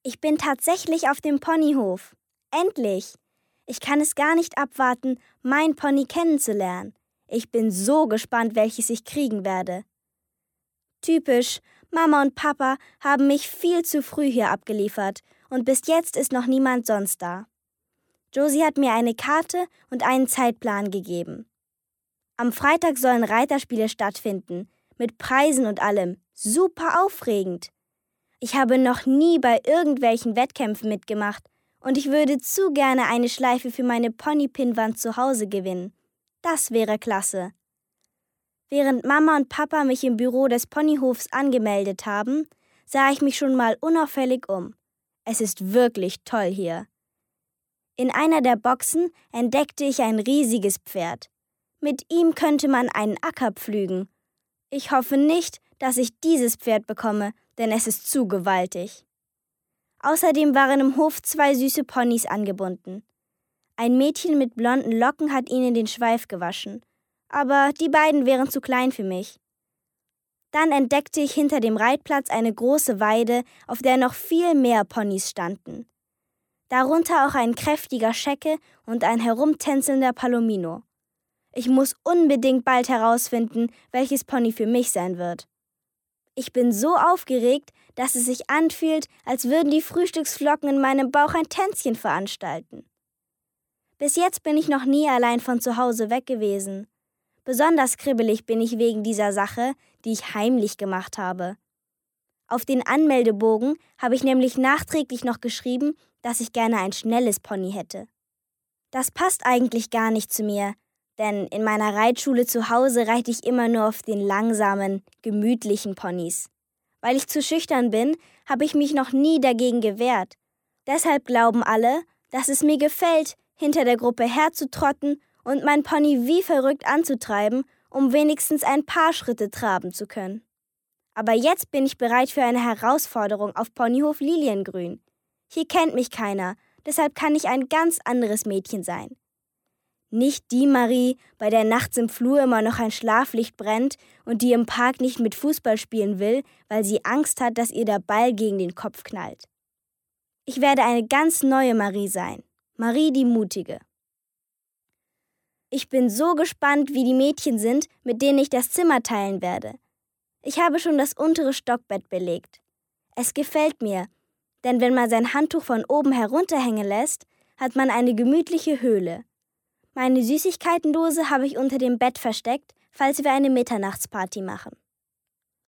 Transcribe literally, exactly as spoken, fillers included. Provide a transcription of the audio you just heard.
Ich bin tatsächlich auf dem Ponyhof. Endlich! Ich kann es gar nicht abwarten, mein Pony kennenzulernen. Ich bin so gespannt, welches ich kriegen werde. Typisch, Mama und Papa haben mich viel zu früh hier abgeliefert und bis jetzt ist noch niemand sonst da. Josie hat mir eine Karte und einen Zeitplan gegeben. Am Freitag sollen Reiterspiele stattfinden, mit Preisen und allem. Super aufregend. Ich habe noch nie bei irgendwelchen Wettkämpfen mitgemacht und ich würde zu gerne eine Schleife für meine Ponypinnwand zu Hause gewinnen. Das wäre klasse. Während Mama und Papa mich im Büro des Ponyhofs angemeldet haben, sah ich mich schon mal unauffällig um. Es ist wirklich toll hier. In einer der Boxen entdeckte ich ein riesiges Pferd. Mit ihm könnte man einen Acker pflügen. Ich hoffe nicht, dass ich dieses Pferd bekomme, denn es ist zu gewaltig. Außerdem waren im Hof zwei süße Ponys angebunden. Ein Mädchen mit blonden Locken hat ihnen den Schweif gewaschen, aber die beiden wären zu klein für mich. Dann entdeckte ich hinter dem Reitplatz eine große Weide, auf der noch viel mehr Ponys standen. Darunter auch ein kräftiger Schecke und ein herumtänzelnder Palomino. Ich muss unbedingt bald herausfinden, welches Pony für mich sein wird. Ich bin so aufgeregt, dass es sich anfühlt, als würden die Frühstücksflocken in meinem Bauch ein Tänzchen veranstalten. Bis jetzt bin ich noch nie allein von zu Hause weg gewesen. Besonders kribbelig bin ich wegen dieser Sache, die ich heimlich gemacht habe. Auf den Anmeldebogen habe ich nämlich nachträglich noch geschrieben, dass ich gerne ein schnelles Pony hätte. Das passt eigentlich gar nicht zu mir, denn in meiner Reitschule zu Hause reite ich immer nur auf den langsamen, gemütlichen Ponys. Weil ich zu schüchtern bin, habe ich mich noch nie dagegen gewehrt. Deshalb glauben alle, dass es mir gefällt, hinter der Gruppe herzutrotten und mein Pony wie verrückt anzutreiben, um wenigstens ein paar Schritte traben zu können. Aber jetzt bin ich bereit für eine Herausforderung auf Ponyhof Liliengrün. Hier kennt mich keiner, deshalb kann ich ein ganz anderes Mädchen sein. Nicht die Marie, bei der nachts im Flur immer noch ein Schlaflicht brennt und die im Park nicht mit Fußball spielen will, weil sie Angst hat, dass ihr der Ball gegen den Kopf knallt. Ich werde eine ganz neue Marie sein. Marie die Mutige. Ich bin so gespannt, wie die Mädchen sind, mit denen ich das Zimmer teilen werde. Ich habe schon das untere Stockbett belegt. Es gefällt mir, denn wenn man sein Handtuch von oben herunterhängen lässt, hat man eine gemütliche Höhle. Meine Süßigkeitendose habe ich unter dem Bett versteckt, falls wir eine Mitternachtsparty machen.